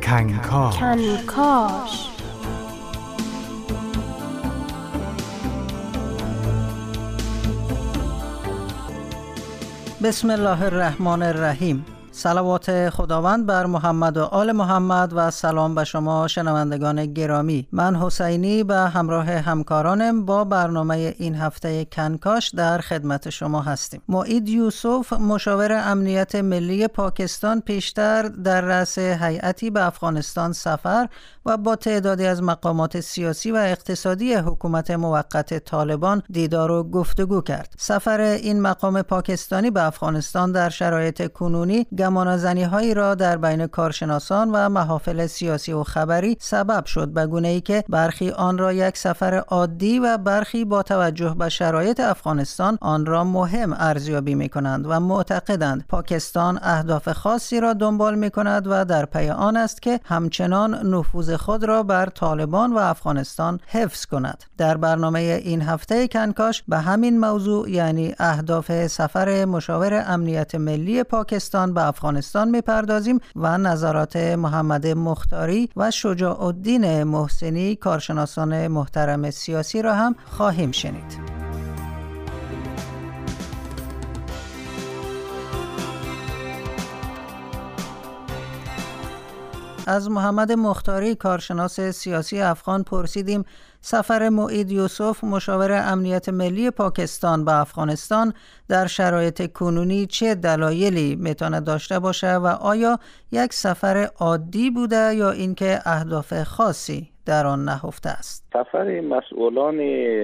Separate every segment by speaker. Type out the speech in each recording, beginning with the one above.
Speaker 1: کنکاش.
Speaker 2: بسم الله الرحمن الرحیم. صلوات خداوند بر محمد و آل محمد و سلام به شما شنوندگان گرامی. من حسینی به همراه همکارانم با برنامه این هفته کنکاش در خدمت شما هستیم. معید یوسف مشاور امنیت ملی پاکستان پیشتر در رأس هیئتی به افغانستان سفر و با تعدادی از مقامات سیاسی و اقتصادی حکومت موقت طالبان دیدار و گفتگو کرد. سفر این مقام پاکستانی به افغانستان در شرایط کنونی گمانه‌زنی‌هایی را در بین کارشناسان و محافل سیاسی و خبری سبب شد، به گونه‌ای که برخی آن را یک سفر عادی و برخی با توجه به شرایط افغانستان آن را مهم ارزیابی می‌کنند و معتقدند پاکستان اهداف خاصی را دنبال می‌کند و در پی آن است که همچنان نفوذ خود را بر طالبان و افغانستان حفظ کند. در برنامه این هفته کنکاش به همین موضوع، یعنی اهداف سفر مشاور امنیت ملی پاکستان به افغانستان میپردازیم و نظرات محمد مختاری و شجاع الدین محسنی، کارشناسان محترم سیاسی را هم خواهیم شنید. از محمد مختاری، کارشناس سیاسی افغان، پرسیدیم سفر معید یوسف مشاور امنیت ملی پاکستان به افغانستان در شرایط کنونی چه دلایلی میتونه داشته باشه و آیا یک سفر عادی بوده یا اینکه اهداف خاصی در آن نهفته است؟
Speaker 3: سفر مسئولان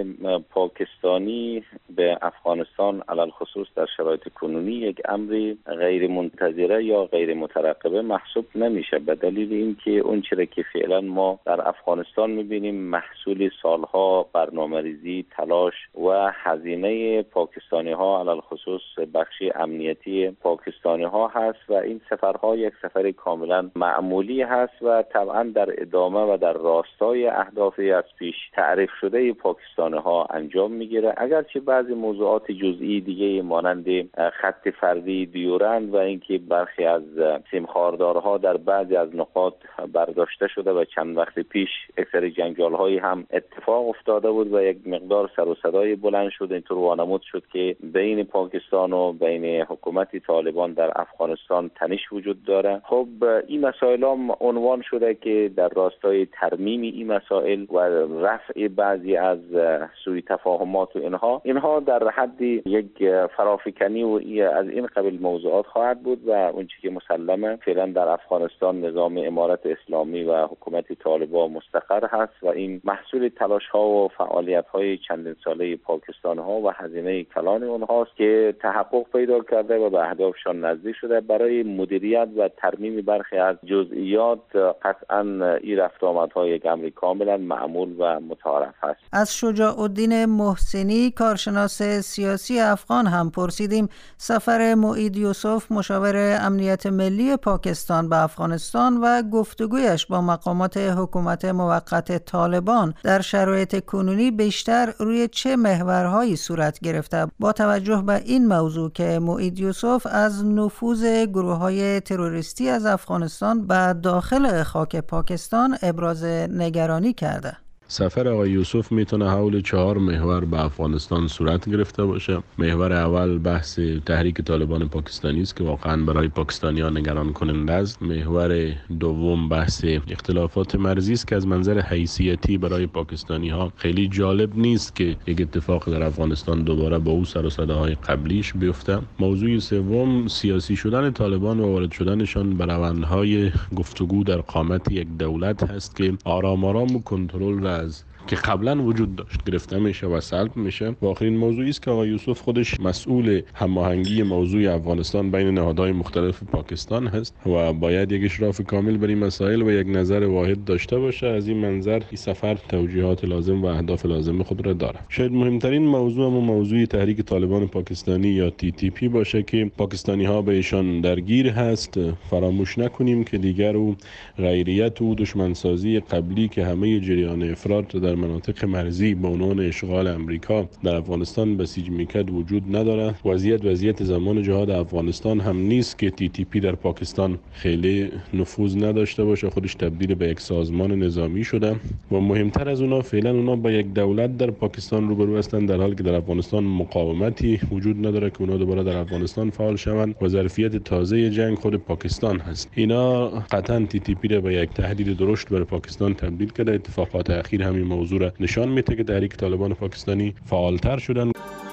Speaker 3: پاکستانی به افغانستان علل خصوص در شرایط کنونی یک امر غیر منتظره یا غیر مترقبه محسوب نمیشه، به دلیل اینکه اون چیزی که فعلا ما در افغانستان میبینیم محصول سالها برنامه‌ریزی، تلاش و هزینه پاکستانی ها علل خصوص بخش امنیتی پاکستانی ها هست و این سفرها یک سفر کاملا معمولی هست و طبعا در ادامه و در راستای اهدافی از پیش تعریف شده پاکستانی ها انجام میگیره، اگرچه بعضی موضوعات جزئی دیگه مانند خط فردی دیورند و اینکه برخی از سیمخاردارها در بعضی از نقاط برداشته شده و چند وقت پیش اکثر جنجال هایی هم اتفاق افتاده بود و یک مقدار سر و صدای بلند شد، اینطور وانمود شد که بین پاکستان و بین حکومت طالبان در افغانستان تنش وجود داره. خب این مسائل هم عنوان شده که در راستای ترمیم این مسائل و رفع بعضی از سوء تفاهمات و اینها در حد یک فرافکنی و از این قبیل موضوعات خواهد بود و اون چیزی که مسلمه فعلا در افغانستان نظام امارت اسلامی و حکومت طالبان مستقر هست و این محصول تلاش ها و فعالیت های چندین ساله پاکستان ها و هزینه کلان اونهاست که تحقق پیدا کرده و به اهدافشان نزدیک شده. برای مدیریت و ترمیم برخی از جزئیات قطعا این رفت آمدهای یک امر کاملا معمول و متعارف است.
Speaker 2: از شجاع الدین محسنی، کارشناس سیاسی افغان، هم پرسیدیم سفر معید یوسف مشاور امنیت ملی پاکستان به افغانستان و گفتگویش با مقامات حکومت موقت طالبان در شرایط کنونی بیشتر روی چه محورهایی صورت گرفته، با توجه به این موضوع که معید یوسف از نفوذ گروه‌های تروریستی از افغانستان به داخل خاک پاکستان ابراز نگرانی کرده.
Speaker 4: سفر آقای یوسف میتونه حول 4 محور به افغانستان صورت گرفته باشه. محور اول بحث تحریک طالبان پاکستانی است که واقعا برای پاکستانیان نگران کننده است. محور دوم بحث اختلافات مرزی است که از منظر حیثیتی برای پاکستانی ها خیلی جالب نیست که یک اتفاق در افغانستان دوباره با او سر و صداهای قبلیش بیفته. موضوع سوم سیاسی شدن طالبان و وارد شدنشان به روندهای گفتگو در قامت یک دولت هست که آرام آرام و کنترل از که قبلا وجود داشت گرفته میشه و سلب میشه. و آخرین موضوعی است که آقای یوسف خودش مسئول هماهنگی موضوع افغانستان بین نهادهای مختلف پاکستان هست و باید یک اشراف کامل بر این مسائل و یک نظر واحد داشته باشه. از این منظر این سفر توجیهات لازم و اهداف لازم خود را داره. شاید مهمترین موضوع موضوع تحریک طالبان پاکستانی یا TTP باشه که پاکستانی ها بهشان درگیر هست. فراموش نکنیم که دیگر او غیریت و دشمنسازی قبلی که همه جریان افراط در در مناطق مرزی به عنوان اشغال امریکا در افغانستان بسیج میکرد وجود نداره. وضعیت زمان جهاد افغانستان هم نیست که TTP در پاکستان خیلی نفوذ نداشته باشه، خودش تبدیل به یک سازمان نظامی شده و مهمتر از اونا فعلا اونا با یک دولت در پاکستان روبرو هستند، در حالی که در افغانستان مقاومتی وجود نداره که اونا دوباره در افغانستان فعال شوند و ظرفیت تازه جنگ خود پاکستان هست. اینا قطعا TTP را به یک تهدید درشت برای پاکستان تبدیل کرده. اتفاقات اخیر همین موضوع را نشان میده که تحریک طالبان پاکستانی فعالتر شدن.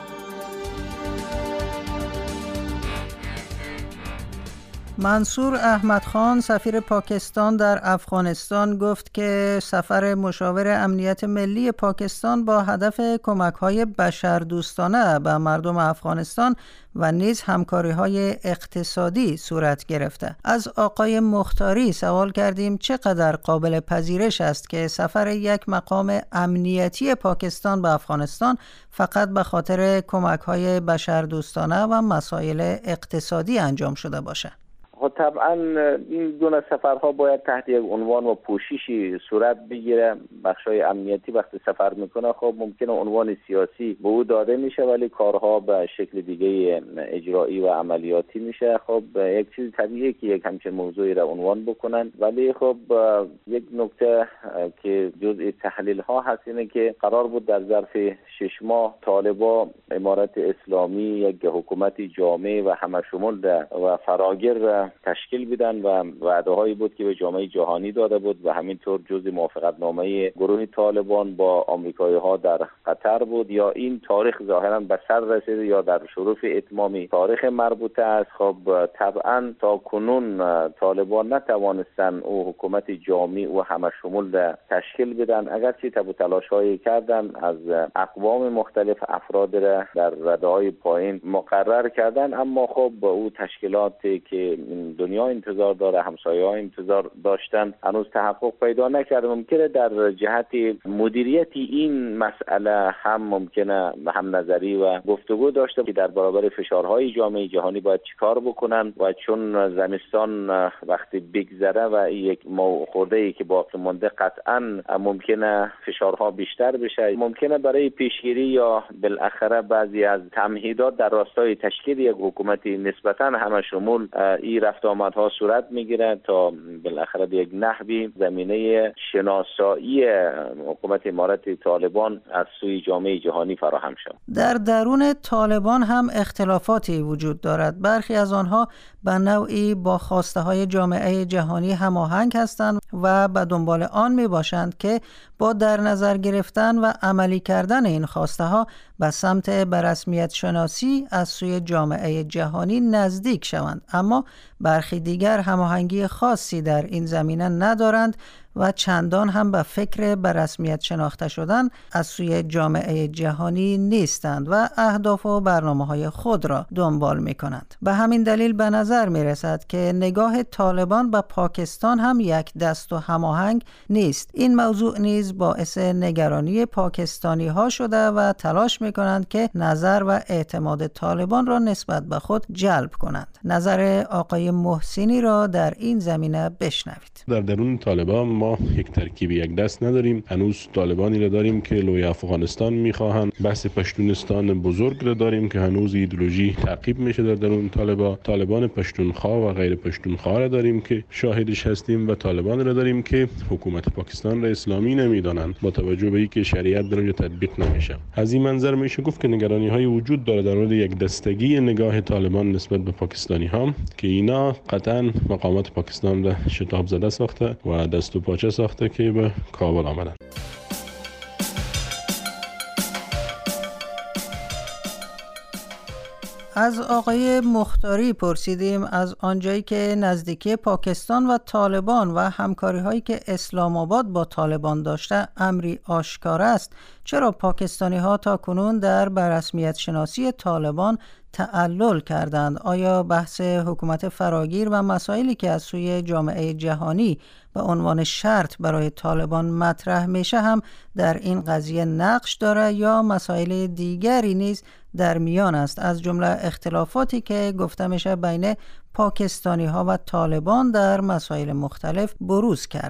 Speaker 2: منصور احمد خان سفیر پاکستان در افغانستان گفت که سفر مشاور امنیت ملی پاکستان با هدف کمک‌های بشردوستانه به مردم افغانستان و نیز همکاری‌های اقتصادی صورت گرفته. از آقای مختاری سوال کردیم چقدر قابل پذیرش است که سفر یک مقام امنیتی پاکستان به افغانستان فقط به خاطر کمک‌های بشردوستانه و مسائل اقتصادی انجام شده باشد.
Speaker 3: طبعا این دو سفرها باید تحت یک عنوان و پوششی صورت بگیره. بخشای امنیتی وقتی سفر میکنه خب ممکنه عنوان سیاسی به او داده میشه ولی کارها به شکل دیگه اجرایی و عملیاتی میشه. خب یک چیز طبیعیه که یک همچین موضوعی را عنوان بکنن، ولی خب یک نکته که جزء تحلیل ها هست اینه که قرار بود در ظرف 6 ماه طالبان امارت اسلامی یک حکومت جامع و همشمول و فراگیر تشکیل بدن و وعده هایی بود که به جامعه جهانی داده بود و همینطور جزء موافقتنامه گروه طالبان با آمریکایی ها در قطر بود. یا این تاریخ ظاهرا به سر رسید یا در شرف اتمام تاریخ مربوطه است. خب طبعا تا کنون طالبان نتوانستن او حکومت جامع و همشمول تشکیل بدن، اگرچه تب و تلاش هایی کردن، از اقوام مختلف افراد را در رده های پایین مقرر کردن، اما خب او تشکیلاتی که دنیا انتظار داره، همسایه ها انتظار داشتن، هنوز تحقق پیدا نکرده. ممکنه در جهت مدیریت این مسئله هم ممکنه هم نظری و گفتگو داشته که در برابر فشارهای جامعه جهانی باید چیکار بکنن و چون زمستان وقتی بگذره و یک خورده‌ای که باقی مونده قطعا ممکنه فشارها بیشتر بشه، ممکنه برای پیشگیری یا بالاخره بعضی از تمهیدات در راستای تشکیل یک حکومتی نسبتاً همشمول این رفت آمدها صورت میگیره تا بالاخره به یک نحوی زمینه شناسایی حکومت امارت طالبان از سوی جامعه جهانی فراهم شد.
Speaker 2: در درون طالبان هم اختلافاتی وجود دارد. برخی از آنها به نوعی با خواسته های جامعه جهانی هماهنگ هستند و به دنبال آن می باشند که با در نظر گرفتن و عملی کردن این خواسته ها به سمت برسمیت شناسی از سوی جامعه جهانی نزدیک شوند، اما برخی دیگر هماهنگی خاصی در این زمینه ندارند و چندان هم به فکر برسمیت شناخته شدن از سوی جامعه جهانی نیستند و اهداف و برنامه‌های خود را دنبال می‌کنند. به همین دلیل به نظر می‌رسد که نگاه طالبان به پاکستان هم یک دست و هماهنگ نیست. این موضوع نیز باعث نگرانی پاکستانی‌ها شده و تلاش می‌کنند که نظر و اعتماد طالبان را نسبت به خود جلب کنند. نظر آقای محسنی را در این زمینه بشنوید.
Speaker 4: در درون طالبان ما یک ترکیب یک دست نداریم. هنوز طالبانی را داریم که لوی افغانستان میخواهند. بحث پشتونستان بزرگ را داریم که هنوز ایدئولوژی تعقیب میشه در درون طالبان پشتونخوا و غیر پشتونخوا را داریم که شاهدش هستیم و طالبان را داریم که حکومت پاکستان را اسلامی نمیدانند با توجه به اینکه شریعت در اونجا تطبیق نمیشه. از این منظر میشه گفت که نگرانی های وجود داره در مورد یک دستگی نگاه طالبان نسبت به پاکستانی ها که اینا قطعا مقامات پاکستان را شتاب زده ساخته و دست و پاچه ساخته که به کابل آمدن.
Speaker 2: از آقای مختاری پرسیدیم از آنجایی که نزدیکی پاکستان و طالبان و همکاری هایی که اسلام آباد با طالبان داشته امری آشکار است، چرا پاکستانی ها تا کنون در برسمیت شناسی طالبان تعلل کردند؟ آیا بحث حکومت فراگیر و مسائلی که از سوی جامعه جهانی به عنوان شرط برای طالبان مطرح میشه هم در این قضیه نقش داره یا مسائل دیگری نیز در میان است، از جمله اختلافاتی که گفته میشه بین پاکستانی ها و طالبان در مسائل مختلف بروز کرده؟
Speaker 3: خب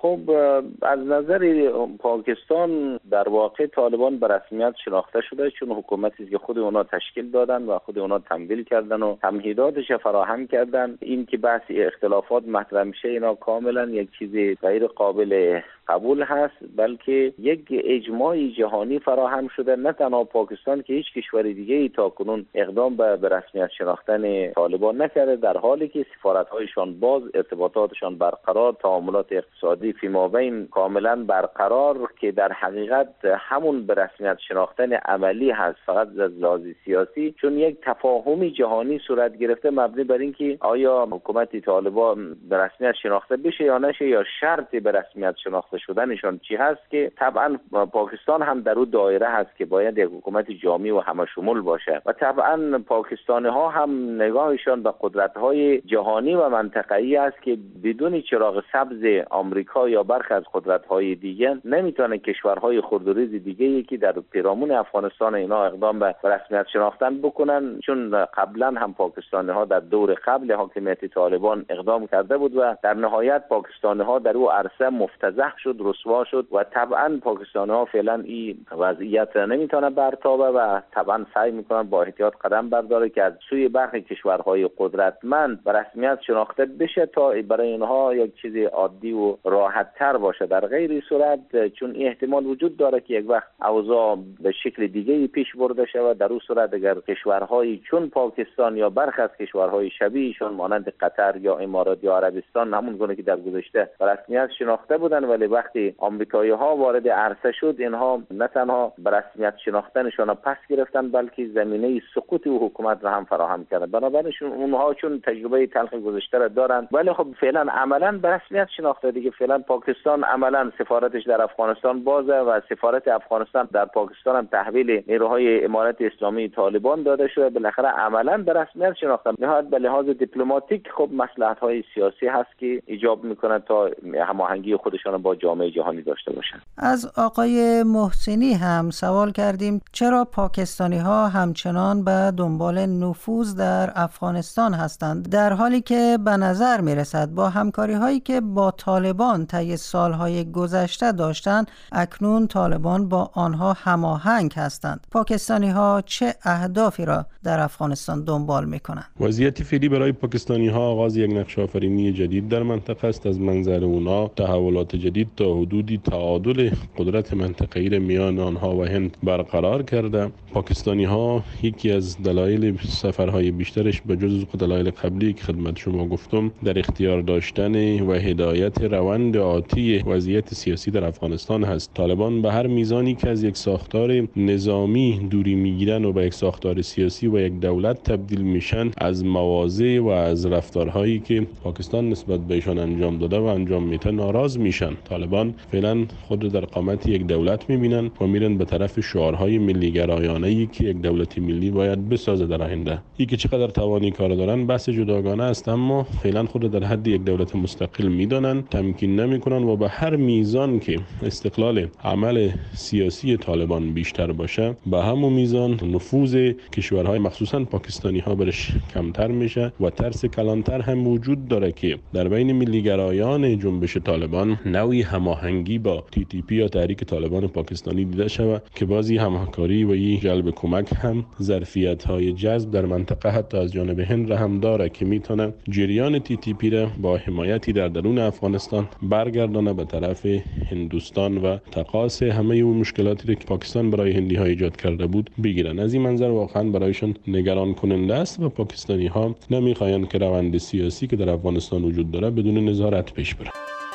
Speaker 3: خب از نظر پاکستان در واقع طالبان به رسمیت شناخته شده، چون حکومتی که خود اونا تشکیل دادن و خود اونا تمویل کردن و تمهیداتش فراهم کردن. این که بحث اختلافات مطرح میشه اینا کاملا یک چیز غیر قابل قبول هست، بلکه یک اجماع جهانی فراهم شده، نه تنها پاکستان که هیچ کشور دیگه ای تا کنون اقدام به رسمیت شناختن طالبان نکرده، در حالی که سفارت‌هایشان باز، ارتباطاتشان برقرار، تعاملات اقتصادی فیمابین کاملا برقرار، که در حقیقت همون به رسمیت شناختن عملی هست، فقط از لحاظ سیاسی، چون یک تفاهم جهانی صورت گرفته مبنی بر اینکه آیا حکومت طالبان به رسمیت شناخته بشه یا نشه، یا شرط به رسمیت شناخته شدنشان چی هست، که طبعا پاکستان هم در اون دایره هست که باید یک حکومت جامع و همه شمول باشه و طبعا پاکستانی ها هم نگاهشان به قدرت های جهانی و منطقه‌ای است که بدون چراغ سبز آمریکا یا برخی از قدرت های دیگه نمیتونه کشورهای خردوریز دیگه که در پیرامون افغانستان اینا اقدام به رسمیت شناختن بکنن، چون قبلا هم پاکستانی ها در دور قبل حاکمیت طالبان اقدام کرده بود و در نهایت پاکستانی ها در او عرصه مفتضح شد، رسوا شد و طبعا پاکستانی ها فعلا این وضعیت نمیتونه برتابه و طبعا سعی میکنن با احتیاط قدم برداره که از سوی برخی کشورهای قدرتمند به رسمیت شناخته بشه تا برای اینها یک چیز عادی و راحت تر باشه. در غیر صورت چون این احتمال وجود داره که یک وقت اوضاع به شکل دیگه پیش برده شود، در اون صورت اگر کشورهایی چون پاکستان یا برخی از کشورهای شبیهشون مانند قطر یا امارات یا عربستان همون گونه که در گذشته به رسمیت شناخته بودن، ولی وقتی آمریکایی ها وارد عرصه شد اینها نه تنها به رسمیت شناختنشون پس گرفتن بلکه زمینه سقوط او حکومت را هم فراهم کردن. بنابراین اونها چون تجربه تلخ گذشته را دارن، ولی خب فعلا عملا به رسمیت شناخته دیگه. فعلا پاکستان عملا سفارتش در افغانستان بازه و سفارت افغانستان در پاکستان هم تحویل نیروهای امارت اسلامی طالبان داده شده. بالاخره عملا به رسمیت شناختن. نهایت به لحاظ دیپلماتیک خب مصلحت‌های سیاسی هست که ایجاب میکنه تا هماهنگی خودشان با جامعه جهانی داشته باشند.
Speaker 2: از آقای محسنی هم سوال کردیم چرا پاکستانی ها همچنان به دنبال نفوذ در افغانستان هستند، در حالی که به نظر می رسد با همکاری هایی که با طالبان طی سالهای گذشته داشتند اکنون طالبان با آنها هماهنگ هستند. پاکستانی ها چه اهدافی را در افغانستان دنبال می کنند؟
Speaker 4: وضعیت فعلی برای پاکستانی ها آغاز یک نقش آفرینی جدید در منطقه است. از منظر اونا تحولات جدید تا حدودی تعادل قدرت منطقه‌ای را میان آنها و هند برقرار کرده. پاکستانی ها یکی از دلایل سفرهای بیشترش به جز دلایل قبلی که خدمت شما گفتم در اختیار داشتن و هدایت روند آتی وضعیت سیاسی در افغانستان هست. طالبان به هر میزانی که از یک ساختار نظامی دوری میگیرن و به یک ساختار سیاسی و یک دولت تبدیل میشن، از مواضع و از رفتارهایی که پاکستان نسبت بهشان انجام داده و انجام میده ناراض میشن. طالبان فعلا خود در قامت یک دولت میبینن و میرن به طرف شعارهای ملی گرایانه‌ای که یک دولت ملی باید بسازه در آینده. این که چقدر توانی کار دارن بحث جداگانه است، اما فعلا خود در حد یک دولت مستقل میدانن، تمکین نمیکنن و به هر میزان که استقلال عمل سیاسی طالبان بیشتر باشه به همون میزان نفوذ کشورهای مخصوصا پاکستانی ها برش کمتر میشه و ترس کلانتر هم وجود داره که در بین ملی گرایان جنبش طالبان نوعی هماهنگی با TTP یا تحریک طالبان پاکستانی دیده شود که بازی همکاری و این جلب کمک هم ظرفیت‌های جذب در منطقه حتی از جانب هند را هم داره که میتونه جریان TTP را با حمایتی در درون افغانستان برگردانه به طرف هندوستان و تقاص همه اون مشکلاتی که پاکستان برای هندی ها ایجاد کرده بود بگیرن. از این منظر واقعا برایشان نگران کننده است و پاکستانی ها نمیخواهند که روند سیاسی که در افغانستان وجود داره بدون نظارت پیش بره.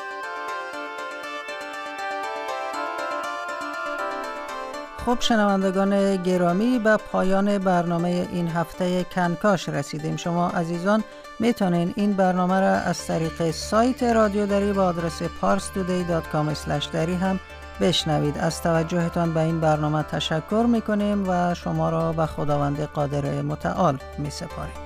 Speaker 2: خب شنوندگان گرامی، به پایان برنامه این هفته کنکاش رسیدیم. شما عزیزان میتونین این برنامه را از طریق سایت رادیو دری با آدرس parstoday.com/dari هم بشنوید. از توجهتان به این برنامه تشکر میکنیم و شما را به خداوند قادر متعال میسپاریم.